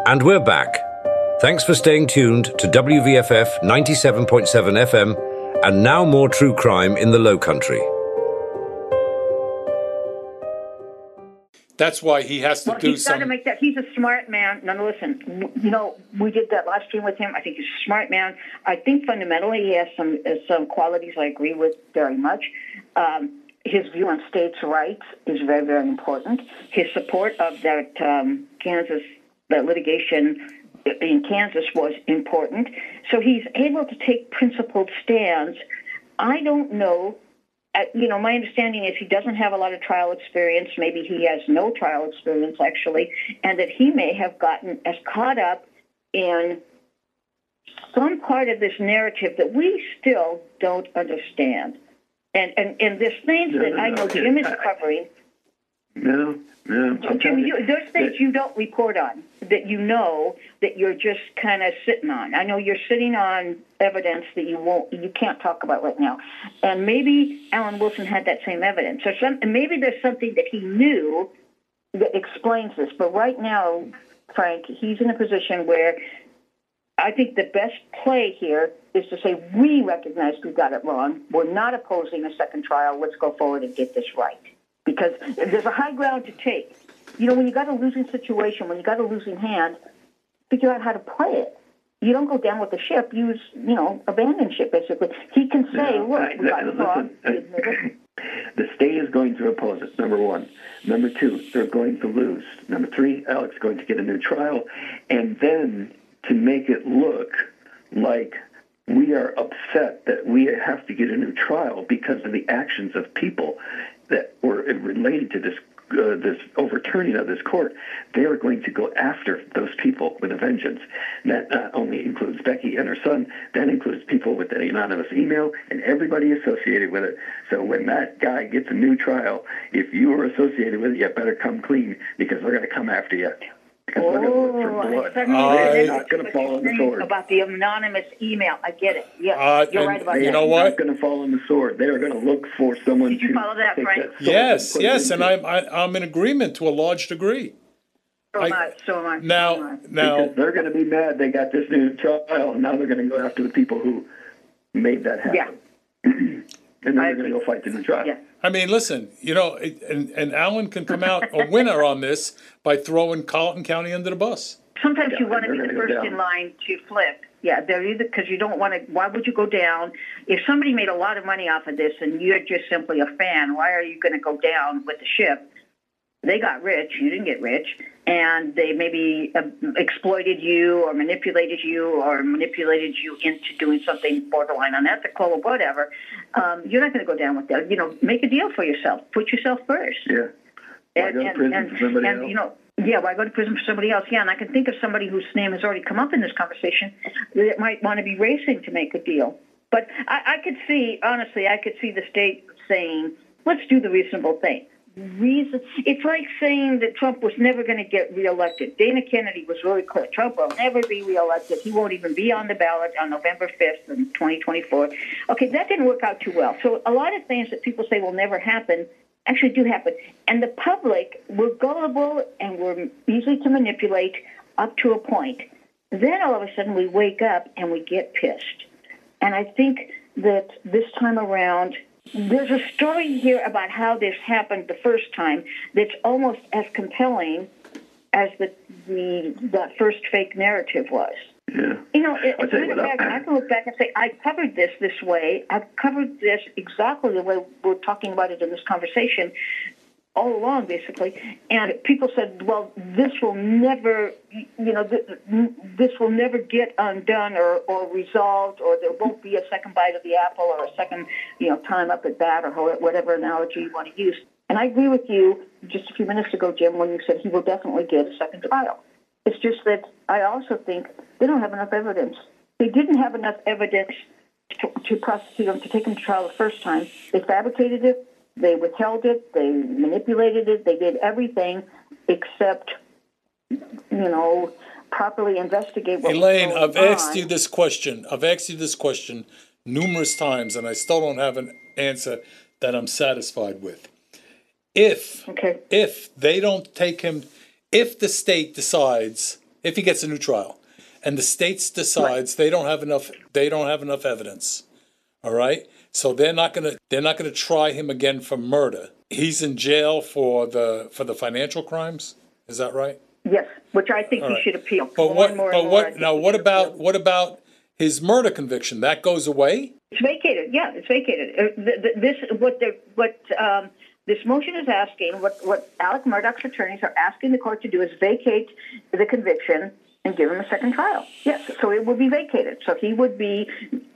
And we're back. Thanks for staying tuned to WVFF 97.7 FM, and now more true crime in the Low Country. That's why he has to do He's got to make that. He's a smart man. Now, listen, we did that last stream with him. I think he's a smart man. I think fundamentally he has some qualities I agree with very much. His view on states' rights is very, very important. His support of that that litigation in Kansas was important. So he's able to take principled stands. I don't know. My understanding is he doesn't have a lot of trial experience. Maybe he has no trial experience, actually, and that he may have gotten as caught up in some part of this narrative that we still don't understand. And there's things that I know Jim is covering. No. Jim, there's things you don't report on that you know that you're just kind of sitting on. I know you're sitting on evidence that you can't talk about right now. And maybe Alan Wilson had that same evidence. And maybe there's something that he knew that explains this. But right now, Frank, he's in a position where I think the best play here is to say, we recognize we got it wrong. We're not opposing a second trial. Let's go forward and get this right. Because there's a high ground to take. When you got a losing situation, when you got a losing hand, figure out how to play it. You don't go down with the ship. You abandon ship, basically. He can say, look, we got it wrong. The state is going to oppose it, number one. Number two, they're going to lose. Number three, Alex is going to get a new trial. And then to make it look like we are upset that we have to get a new trial because of the actions of people that were related to this overturning of this court, they are going to go after those people with a vengeance. That not only includes Becky and her son, that includes people with the anonymous email and everybody associated with it. So when that guy gets a new trial, if you are associated with it, you better come clean because they're going to come after you. Because they're going to look for blood. They're not going to fall on the sword. About the anonymous email, I get it. Yeah, you're right about that. You know what? They're not going to fall on the sword. They are going to look for someone to. Did you follow that, Frank? Yes, and I'm in agreement to a large degree. So am I. Now, because they're going to be mad they got this new trial, and now they're going to go after the people who made that happen. Yeah. And then they're going to go fight the new trial. Yeah. I mean, listen, and Alan can come out a winner on this by throwing Colleton County under the bus. Sometimes you want to be the first in line to flip. Yeah, they're either because you don't want to. Why would you go down? If somebody made a lot of money off of this and you're just simply a fan, why are you going to go down with the ship? They got rich. You didn't get rich. And they maybe exploited you or manipulated you into doing something borderline unethical or whatever. You're not going to go down with that. Make a deal for yourself. Put yourself first. Yeah. Why go to prison for somebody else? Why go to prison for somebody else? Yeah, and I can think of somebody whose name has already come up in this conversation that might want to be racing to make a deal. But I could see the state saying, let's do the reasonable thing. It's like saying that Trump was never going to get reelected. Dana Kennedy was really clear. Trump will never be reelected. He won't even be on the ballot on November 5th in 2024. Okay, that didn't work out too well. So a lot of things that people say will never happen actually do happen. And the public, we're gullible and we're easy to manipulate up to a point. Then all of a sudden we wake up and we get pissed. And I think that this time around, there's a story here about how this happened the first time that's almost as compelling as that first fake narrative was. Yeah. I can look back and say, I covered this way. I've covered this exactly the way we're talking about it in this conversation all along, basically. And people said, well, this will never, this will never get undone or resolved, or there won't be a second bite of the apple or a second, time up at bat, or whatever analogy you want to use. And I agree with you just a few minutes ago, Jim, when you said he will definitely get a second trial. It's just that I also think they don't have enough evidence. They didn't have enough evidence to prosecute him, to take him to trial the first time. They fabricated it. They withheld it. They manipulated it. They did everything except, properly investigate what Elaine, was going I've asked you this question numerous times, and I still don't have an answer that I'm satisfied with. If they don't take him, if the state decides if he gets a new trial, and the states decides they don't have enough evidence. All right, so they're not gonna try him again for murder. He's in jail for the financial crimes. Is that right? Yes, which I think he should appeal. But what about his murder conviction? That goes away? It's vacated. Yeah, it's vacated. This motion is asking, what Alec Murdaugh's attorneys are asking the court to do is vacate the conviction and give him a second trial. Yes, so it would be vacated. So he would be,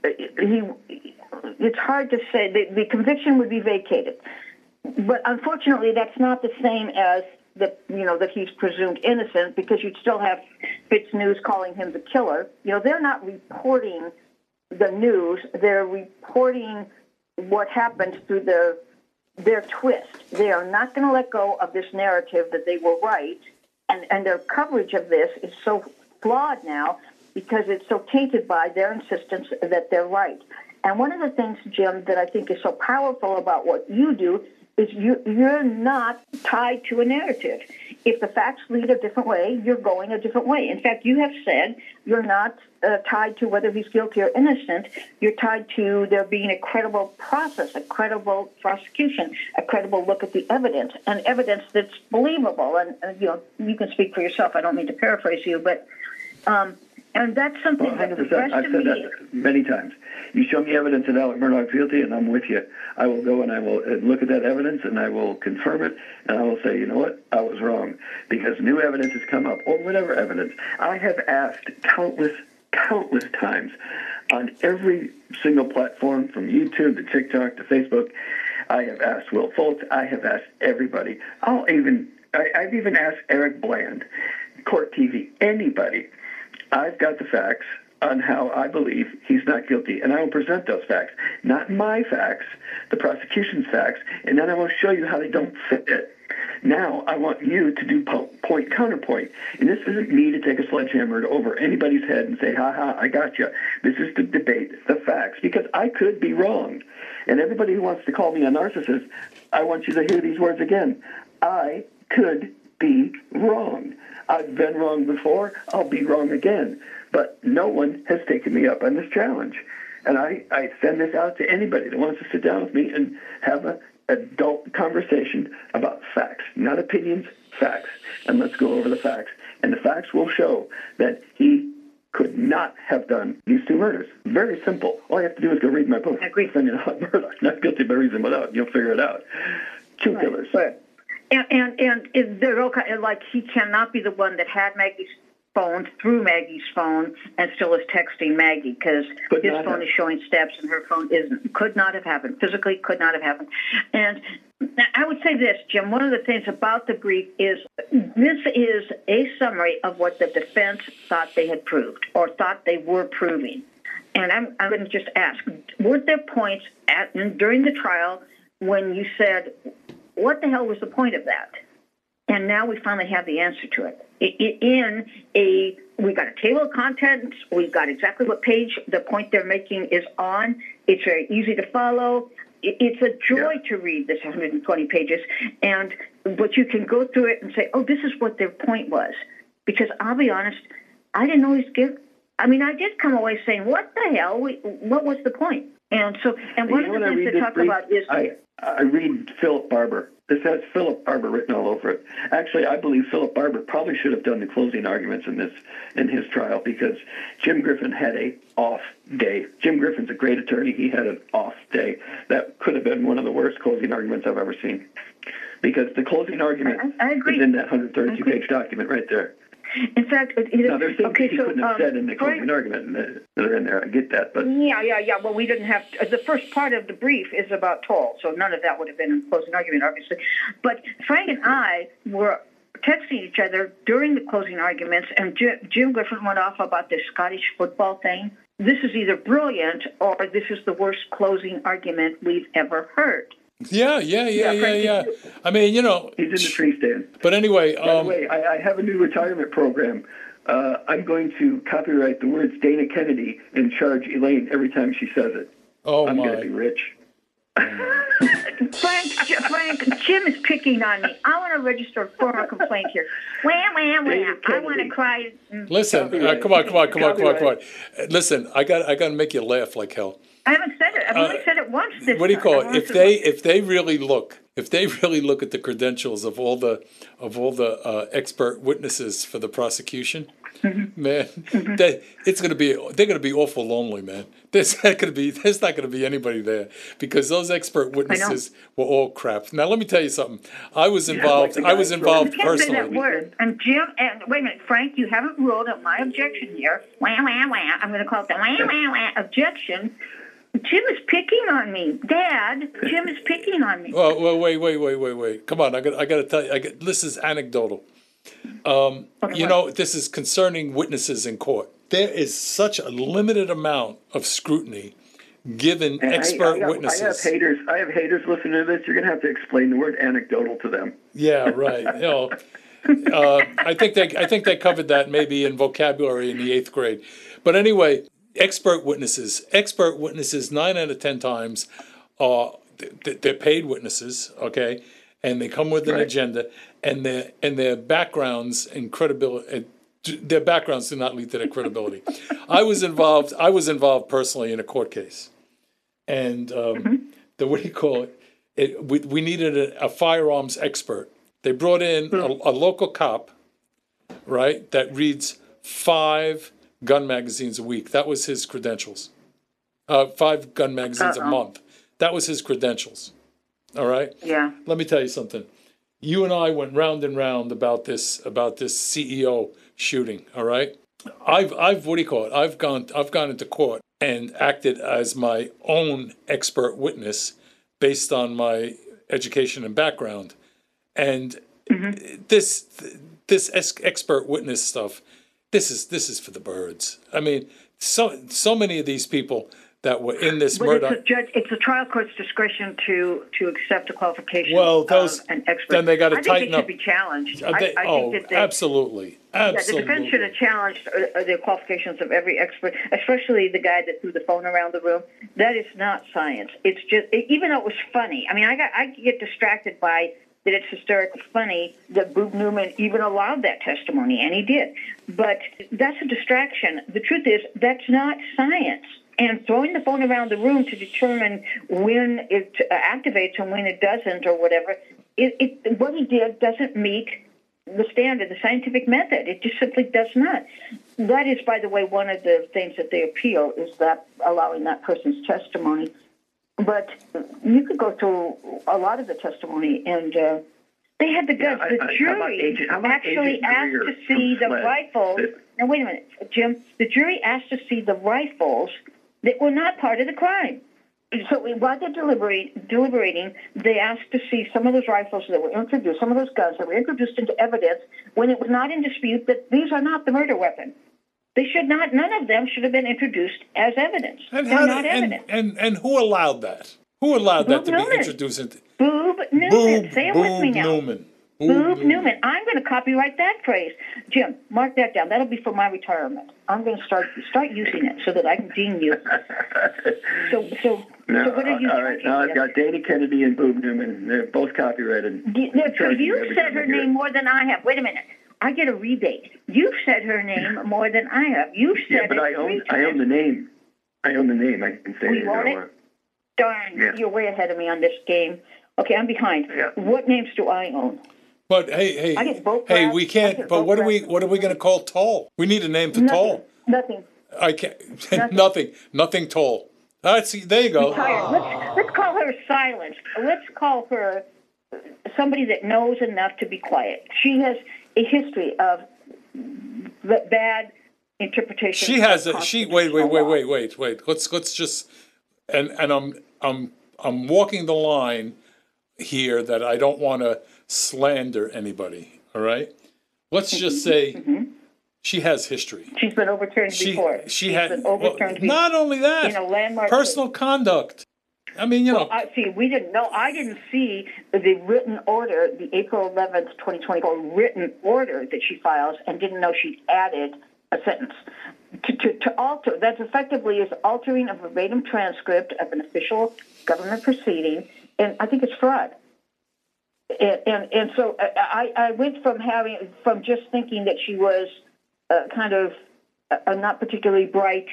it's hard to say, the conviction would be vacated. But unfortunately, that's not the same as that he's presumed innocent, because you'd still have Fitz News calling him the killer. They're not reporting the news. They're reporting what happened through their twist. They are not going to let go of this narrative that they were right, and their coverage of this is so flawed now because it's so tainted by their insistence that they're right. And one of the things, Jim, that I think is so powerful about what you do is you're not tied to a narrative. If the facts lead a different way, you're going a different way. In fact, you have said you're not tied to whether he's guilty or innocent. You're tied to there being a credible process, a credible prosecution, a credible look at the evidence, and evidence that's believable. And you can speak for yourself. I don't mean to paraphrase you, but and that's something 100%. that the rest I've of said me. that many times. You show me evidence that Alec Murdaugh's guilty, and I'm with you. I will go and I will look at that evidence, and I will confirm it, and I will say, you know what, I was wrong, because new evidence has come up, or whatever evidence. I have asked countless times on every single platform, from YouTube to TikTok to Facebook. I have asked Will Foltz. I have asked everybody. I've even asked Eric Bland, Court TV, anybody. I've got the facts on how I believe he's not guilty, and I will present those facts. Not my facts, the prosecution's facts, and then I will show you how they don't fit. Now I want you to do point counterpoint. And this isn't me to take a sledgehammer over anybody's head and say, ha, I got you. This is to debate the facts, because I could be wrong. And everybody who wants to call me a narcissist, I want you to hear these words again. I could be wrong. I've been wrong before. I'll be wrong again. But no one has taken me up on this challenge. And I send this out to anybody that wants to sit down with me and have an adult conversation about facts, not opinions, facts. And let's go over the facts. And the facts will show that he could not have done these two murders. Very simple. All you have to do is go read my book. I agree. Defending Alec Murdaugh, Not Guilty by Reason Without. You'll figure it out. Two killers. Right. And they're all kind of, like, he cannot be the one that had Maggie's phone, through Maggie's phone, and still is texting Maggie, because his phone is showing steps and her phone isn't. Could not have happened. Physically could not have happened. And I would say this, Jim, one of the things about the brief is this is a summary of what the defense thought they had proved or thought they were proving. And I'm going to just ask, were there points during the trial when you said, what the hell was the point of that? And now we finally have the answer to it. We got a table of contents. We've got exactly what page the point they're making is on. It's very easy to follow. It's a joy to read this 120 pages. But you can go through it and say, oh, this is what their point was. Because I'll be honest, I didn't always get. I mean, I did come away saying, what the hell? What was the point? And one of the things they talk about is... I read Philip Barber. This has Philip Barber written all over it. Actually, I believe Philip Barber probably should have done the closing arguments in his trial, because Jim Griffin had a off day. Jim Griffin's a great attorney. He had an off day. That could have been one of the worst closing arguments I've ever seen, because the closing argument is in that 132-page document right there. In fact, there's things he couldn't have said in the closing argument that are in there. I get that, but yeah. Well, we didn't have the first part of the brief is about toll, so none of that would have been in the closing argument, obviously. But Frank and I were texting each other during the closing arguments, and Jim Griffin went off about this Scottish football thing. This is either brilliant or this is the worst closing argument we've ever heard. Yeah. I mean, he's in the tree stand. But anyway, by the way, I have a new retirement program. I'm going to copyright the words Dana Kennedy and charge Elaine every time she says it. Oh, I'm going to be rich. Frank, Jim is picking on me. I want to register a formal complaint here. Wham, wham, wham. I want to cry. Listen, come on. Listen, I got to make you laugh like hell. I haven't said it. I've only said it once this What do you call time. it? If they really look at the credentials of all the expert witnesses for the prosecution, man, they're going to be awful lonely, man. There's not going to be anybody there because those expert witnesses were all crap. Now let me tell you something. I was involved. I was involved You can't say that personally. word. And Jim, and wait a minute, Frank, you haven't ruled out my objection here. Wah, wah, wah. I'm going to call it the wah, wah, wah objection. Jim is picking on me, Dad. Jim is picking on me. Well, wait. Come on, I got to tell you. This is anecdotal. This is concerning witnesses in court. There is such a limited amount of scrutiny given expert witnesses. I have haters listening to this. You're going to have to explain the word anecdotal to them. Yeah, right. I think they covered that maybe in vocabulary in the 8th grade. But anyway, expert witnesses 9 out of 10 times they're paid witnesses, okay, and they come with an agenda, and their backgrounds and credibility. Their backgrounds do not lead to their credibility. I was involved personally in a court case, and what do you call it? We needed a firearms expert. They brought in a local cop, right, that reads 5 gun magazines a week. That was his credentials. 5 gun magazines a month. That was his credentials. All right? Yeah. Let me tell you something. You and I went round and round about this CEO shooting, all right? I've gone into court and acted as my own expert witness based on my education and background. And this expert witness stuff, this is for the birds. I mean, so many of these people that were in this murder. It's the trial court's discretion to accept the qualifications of an expert. Then they got to tighten up. I think it should be challenged. Absolutely. The defense should have challenged the qualifications of every expert, especially the guy that threw the phone around the room. That is not science. It's just, even though it was funny. I mean, I get distracted by that it's hysterically funny that Boob Newman even allowed that testimony, and he did. But that's a distraction. The truth is, that's not science. And throwing the phone around the room to determine when it activates and when it doesn't or whatever, what he did doesn't meet the standard, the scientific method. It just simply does not. That is, by the way, one of the things that they appeal is that allowing that person's testimony. But you could go through a lot of the testimony, and they had the guts. The jury actually asked to see the rifles. Now, wait a minute, Jim. The jury asked to see the rifles that were not part of the crime. So while they're deliberating, they asked to see some of those rifles that were introduced, some of those guns that were introduced into evidence when it was not in dispute that these are not the murder weapon. They should not. None of them should have been introduced as evidence. They're not evidence. And who allowed that? Who allowed that to be introduced into? Boob Newman. Say it with me now. Boob Newman. I'm going to copyright that phrase. Jim, mark that down. That'll be for my retirement. I'm going to start using it so that I can dean you. So what are you? All right. Now I've got Dana Kennedy and Boob Newman. They're both copyrighted. So you said her name more than I have. Wait a minute. I get a rebate. You've said her name more than I have. You've said but I own the name. I own the name. I can say it. Own it? Darn, you're way ahead of me on this game. Okay, I'm behind. Yeah. What names do I own? But hey, we can't. But what are we going to call Toll? We need a name for Toll. Nothing. I can't. Nothing Toll. All right, see, there you go. Let's call her Silence. Let's call her somebody that knows enough to be quiet. She has a history of bad interpretation. She has a. Wait. Let's just. And I'm walking the line here that I don't want to slander anybody. All right. Let's just say she has history. She's been overturned before. She's been overturned before. Not only that, landmark personal conduct. I mean, we didn't know. I didn't see the written order, the April 11th, 2024 written order that she files, and didn't know she added a sentence. to alter, that's effectively is altering a verbatim transcript of an official government proceeding, and I think it's fraud. And so I went from just thinking that she was kind of a not particularly bright,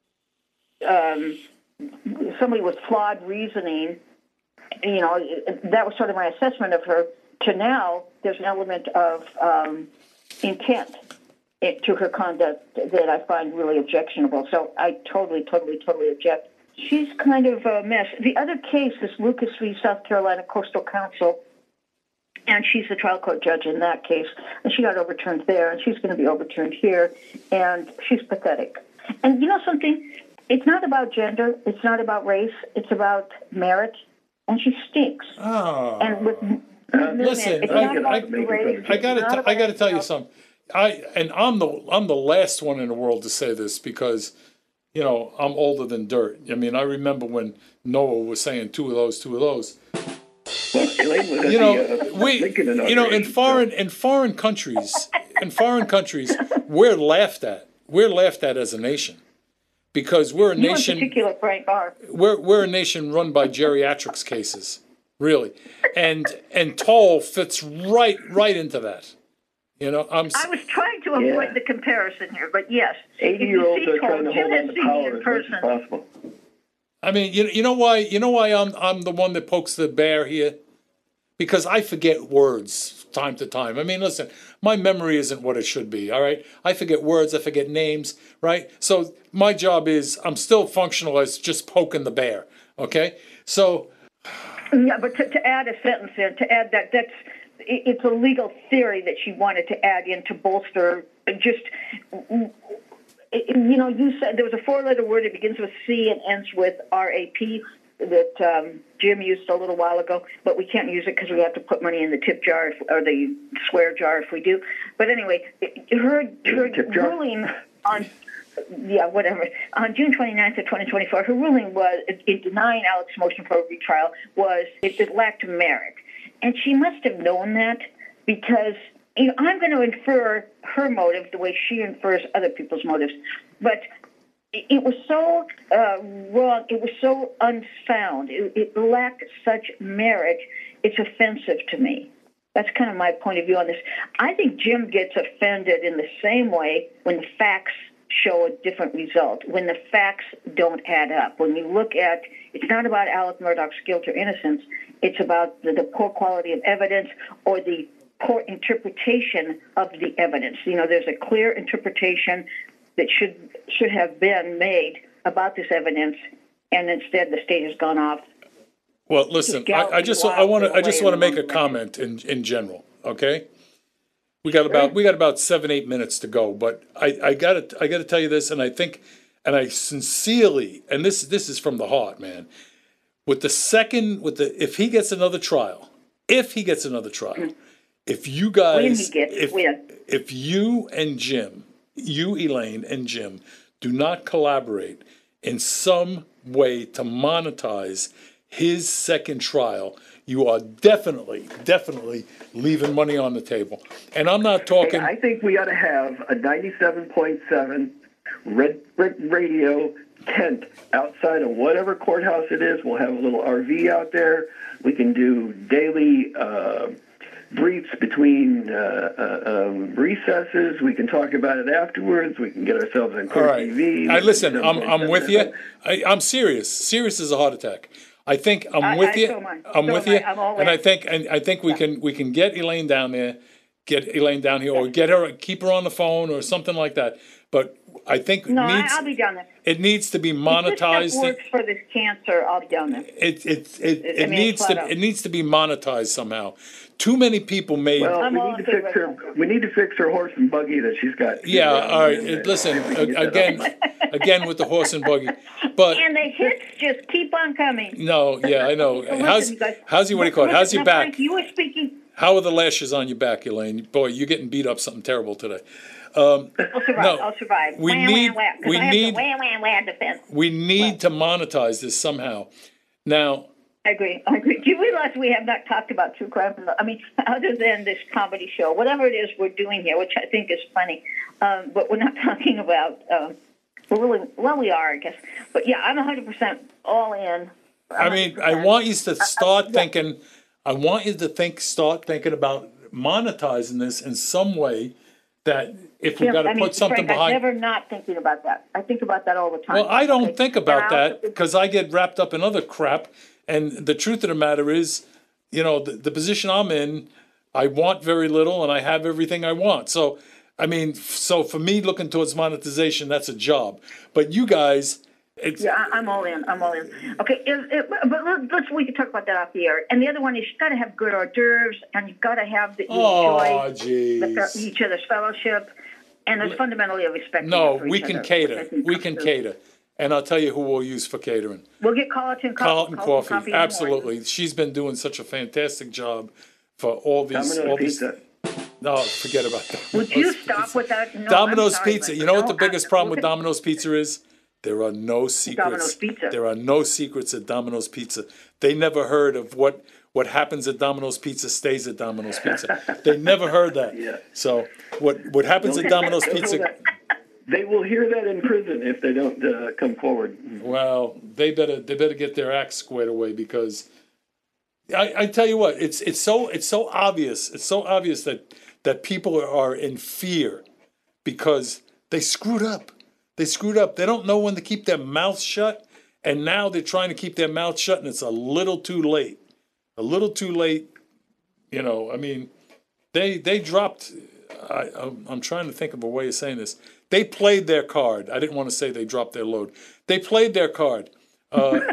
somebody with flawed reasoning. That was sort of my assessment of her. To now, there's an element of intent to her conduct that I find really objectionable. So I totally object. She's kind of a mess. The other case is Lucas v. South Carolina Coastal Council, and she's the trial court judge in that case, and she got overturned there, and she's going to be overturned here, and she's pathetic. And you know something? It's not about gender. It's not about race. It's about merit, and she stinks. Oh. And with listen, I got to tell you something. I'm the last one in the world to say this because, I'm older than dirt. I mean, I remember when Noah was saying two of those. Well, Elaine was at in foreign countries, we're laughed at. We're laughed at as a nation because we're a nation. In particular, Frank R. We're a nation run by geriatrics cases, really, and Toll fits right into that. I was trying to avoid the comparison here, but yes, 80-year-olds are trying to hold on to power as much as possible. I mean, you know why I'm the one that pokes the bear here? Because I forget words time to time. I mean, listen, my memory isn't what it should be, all right? I forget words, I forget names, right? So my job is I'm still functional as just poking the bear, okay? So... Yeah, but to add a sentence there, to add it's a legal theory that she wanted to add in to bolster just... You said there was a four-letter word that begins with C and ends with RAP that Jim used a little while ago, but we can't use it because we have to put money in the tip jar or the swear jar if we do. But anyway, her ruling on June 29th of 2024, her ruling was in denying Alex's motion for a retrial was it lacked merit, and she must have known that because. I'm going to infer her motive the way she infers other people's motives. But it was so wrong. It was so unsound. It lacked such merit. It's offensive to me. That's kind of my point of view on this. I think Jim gets offended in the same way when the facts show a different result, when the facts don't add up. When you look at, it's not about Alex Murdaugh's guilt or innocence. It's about the poor quality of evidence or the poor interpretation of the evidence. There's a clear interpretation that should have been made about this evidence, and instead the state has gone off. Well, listen, I just want to make a comment in general. Okay, we got about 7-8 minutes to go, but I got to tell you this, and I sincerely, and this is from the heart, man. If he gets another trial. If you guys, if you and Jim, Elaine and Jim, do not collaborate in some way to monetize his second trial, you are definitely leaving money on the table. And I'm not talking... I think we ought to have a 97.7 red brick radio tent outside of whatever courthouse it is. We'll have a little RV out there. We can do daily... briefs between recesses. We can talk about it afterwards. We can get ourselves on court TV. Listen, I'm with you. I'm serious. Serious as a heart attack. I think I'm with you. I'm with you. And I think we can get Elaine down there, or keep her on the phone or something like that. But I think I'll be down there. It needs to be monetized. If this works for this cancer, I'll be down there. It needs to be monetized somehow. Too many people made. Well, we need to fix her horse and buggy that she's got. Yeah, all right. Listen, again with the horse and buggy, but and the hits just keep on coming. No, yeah, I know. How's your How's your back? Frank, you were speaking. How are the lashes on your back, Elaine? Boy, you're getting beat up something terrible today. I'll survive. We need to monetize this somehow. Now, I agree. Do you realize we have not talked about true crime? I mean, other than this comedy show, whatever it is we're doing here, which I think is funny, but we're not talking about. We are, I guess. But yeah, I'm 100% all in. I mean, I want you to start thinking. I want you to start thinking about monetizing this in some way. That if we got to put something Frank, behind. I'm never not thinking about that. I think about that all the time. Well, I don't think about that because I get wrapped up in other crap. And the truth of the matter is, the position I'm in, I want very little and I have everything I want. So, I mean, for me, looking towards monetization, that's a job. But you guys, I'm all in. Okay, but we can talk about that off the air. And the other one is you've got to have good hors d'oeuvres, and you've got to have enjoy each other's fellowship, and there's fundamentally a respect. No, for we each can other, cater. We can cater. And I'll tell you who we'll use for catering. We'll get Carlton Coffee. Absolutely. She's been doing such a fantastic job for all these. Pizza. No, forget about that. Would you stop with that? No, Domino's Pizza. You know what the biggest problem with Domino's Pizza is? There are no secrets. Domino's Pizza. There are no secrets at Domino's Pizza. They never heard of what happens at Domino's Pizza stays at Domino's Pizza. They never heard that. Yeah. So what happens at Domino's Pizza? They will hear that in prison if they don't come forward. Well, they better get their act squared away because I tell you what, it's so obvious. It's so obvious that people are in fear because they screwed up. They don't know when to keep their mouth shut, and now they're trying to keep their mouth shut, and it's a little too late. I mean, they dropped. I'm trying to think of a way of saying this. They played their card. I didn't want to say they dropped their load. They played their card. We're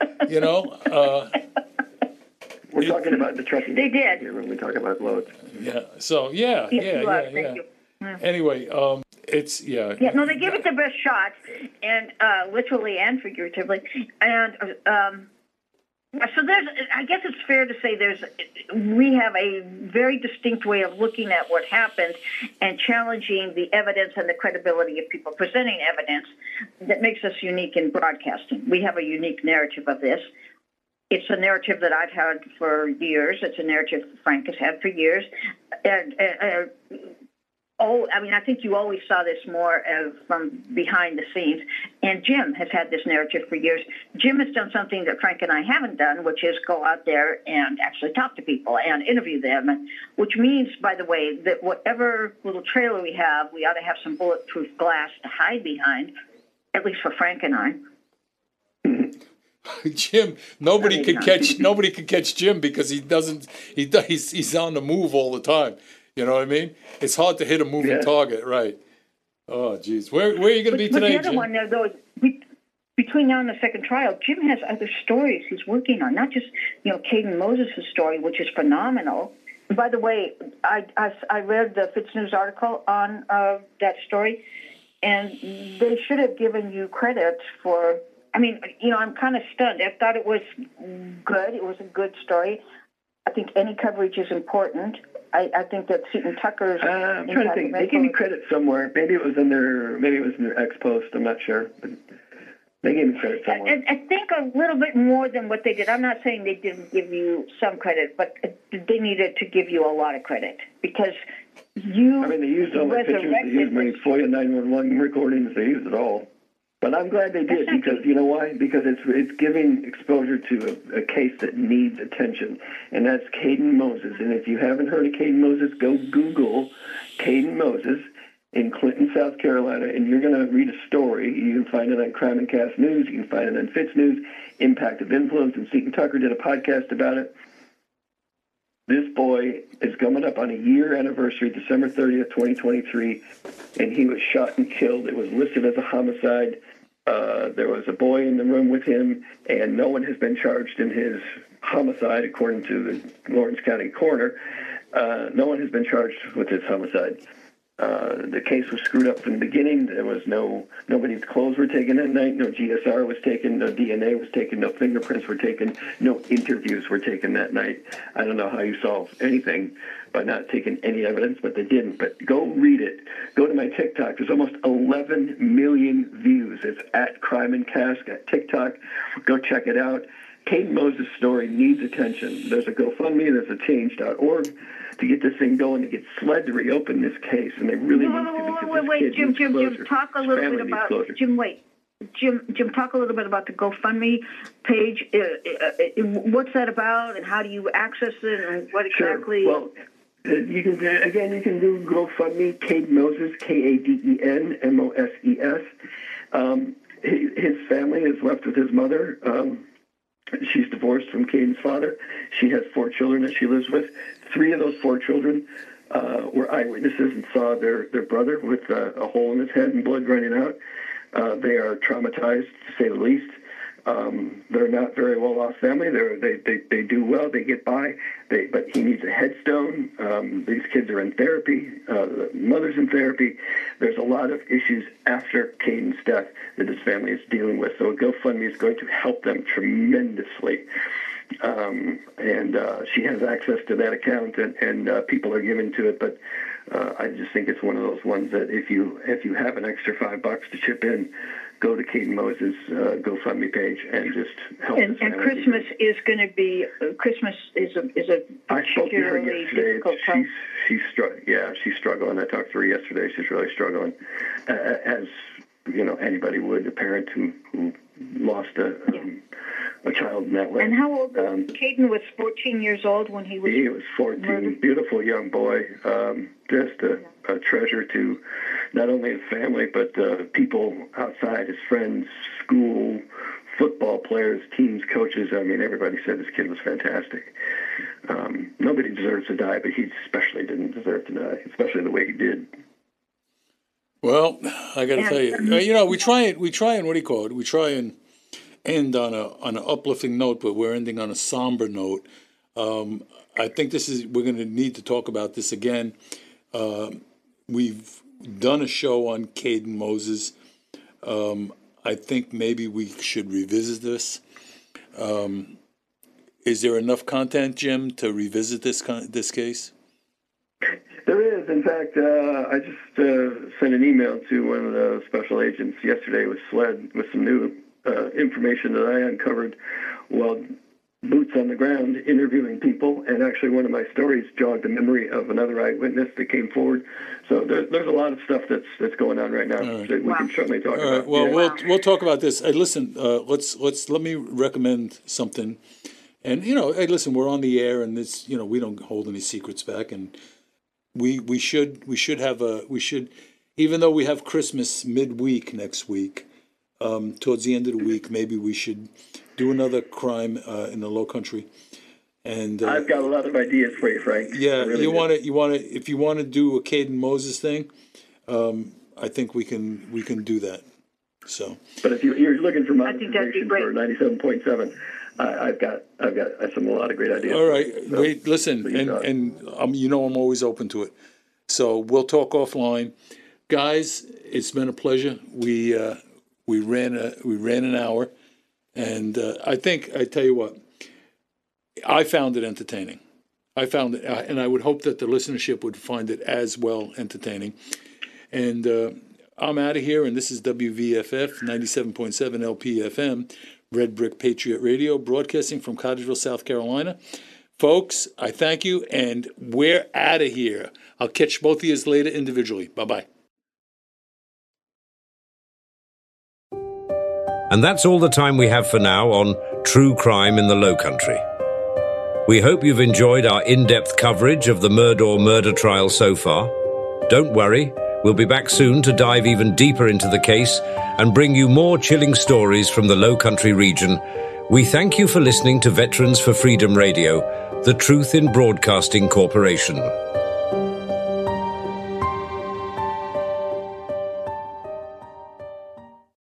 talking about the trucking. They did. When we talk about loads. Yeah. So yeah. Thank you. Anyway, it's Yeah, no, they give it the best shot, and literally and figuratively, and so I guess it's fair to say we have a very distinct way of looking at what happened and challenging the evidence and the credibility of people presenting evidence that makes us unique in broadcasting. We have a unique narrative of this. It's a narrative that I've had for years. It's a narrative Frank has had for years, and I think you always saw this more from behind the scenes. And Jim has had this narrative for years. Jim has done something that Frank and I haven't done, which is go out there and actually talk to people and interview them, which means, by the way, that whatever little trailer we have, we ought to have some bulletproof glass to hide behind, at least for Frank and I. Jim, nobody could catch Jim because he's on the move all the time. You know what I mean? It's hard to hit a moving target, right? Oh, geez. Where are you going to be today, Jim? But the other one, though, between now and the second trial, Jim has other stories he's working on, not just, Caden Moses' story, which is phenomenal. And by the way, I read the FitzNews article on that story, and they should have given you credit for, I'm kind of stunned. I thought it was good. It was a good story. I think any coverage is important. I think that Seton Tucker's. I'm trying to think. They gave me credit somewhere. Maybe it was in their X post. I'm not sure, but they gave me credit somewhere. I think a little bit more than what they did. I'm not saying they didn't give you some credit, but they needed to give you a lot of credit because you. They used all my pictures. They used my FOIA 911 recordings. They used it all. But I'm glad they did because you know why? Because it's giving exposure to a case that needs attention, and that's Caden Moses. And if you haven't heard of Caden Moses, go Google Caden Moses in Clinton, South Carolina, and you're going to read a story. You can find it on Crime and Cast News. You can find it on FitzNews, Impact of Influence, and Seton Tucker did a podcast about it. This boy is coming up on a year anniversary, December 30th, 2023, and he was shot and killed. It was listed as a homicide. There was a boy in the room with him, and no one has been charged in his homicide, according to the Lawrence County coroner. No one has been charged with his homicide. The case was screwed up from the beginning. There was nobody's clothes were taken that night. No GSR was taken. No DNA was taken. No fingerprints were taken. No interviews were taken that night. I don't know how you solve anything by not taking any evidence, but they didn't. But go read it. Go to my TikTok. There's almost 11 million views. It's at Crime and Cask at TikTok. Go check it out. Caden Moses' story needs attention. There's a GoFundMe, there's a change.org to get this thing going, to get SLED to reopen this case, and they really need to. Wait, Jim, talk a little bit about Jim, talk a little bit about the GoFundMe page. What's that about, and how do you access it, and what exactly? Sure. Well, you can do GoFundMe, Caden Moses, Kaden Moses. His family is left with his mother. She's divorced from Caden's father. She has 4 children that she lives with. 3 of those 4 children were eyewitnesses and saw their brother with a hole in his head and blood running out. They are traumatized, to say the least. They're not very well-off family. They do well. They get by. But he needs a headstone. These kids are in therapy. The mother's in therapy. There's a lot of issues after Caden's death that his family is dealing with. So a GoFundMe is going to help them tremendously. And she has access to that account, and people are giving to it. But I just think it's one of those ones that if you have an extra $5 to chip in, go to Caden Moses' GoFundMe page and just help. And Christmas is going to be Christmas is a particularly difficult time. She's struggling. I talked to her yesterday. She's really struggling, as anybody would, a parent who lost a child in that way. And how old? Caden was 14 years old when he was. He was 14. Murdered. Beautiful young boy. Just a treasure to not only his family but people outside, his friends, school, football players, teams, coaches. I mean, everybody said this kid was fantastic. Nobody deserves to die, but he especially didn't deserve to die, especially the way he did. Well, I got to tell you, we try and what do you call it? We try and end on an uplifting note, but we're ending on a somber note. I think we're going to need to talk about this again. We've done a show on Caden Moses. I think maybe we should revisit this. Is there enough content, Jim, to revisit this case? There is. In fact, I just sent an email to one of the special agents yesterday with SLED with some new information that I uncovered while boots on the ground interviewing people, and actually one of my stories jogged the memory of another eyewitness that came forward. So there's a lot of stuff that's going on right now that we can certainly talk about. Well, we'll talk about this. Hey, listen, let me recommend something. And hey, listen, we're on the air, and this, we don't hold any secrets back, and we should even though we have Christmas midweek next week, towards the end of the week, maybe we should do another crime in the Low Country. And I've got a lot of ideas for you, Frank. Yeah, really if you want to do a Caden Moses thing, I think we can do that. So, but if you're looking for my information for 97.7, I've got a lot of great ideas. All right, wait, listen, and I'm always open to it. So we'll talk offline, guys. It's been a pleasure. We ran an hour, and I tell you what, I found it entertaining. I found it, and I would hope that the listenership would find it as well entertaining. And I'm out of here, and this is WVFF 97.7 LPFM, Red Brick Patriot Radio, broadcasting from Cottesville, South Carolina. Folks, I thank you, and we're out of here. I'll catch both of you later individually. Bye-bye. And that's all the time we have for now on True Crime in the Low Country. We hope you've enjoyed our in-depth coverage of the Murdaugh murder trial so far. Don't worry, we'll be back soon to dive even deeper into the case and bring you more chilling stories from the Low Country region. We thank you for listening to Veterans for Freedom Radio, the Truth in Broadcasting Corporation.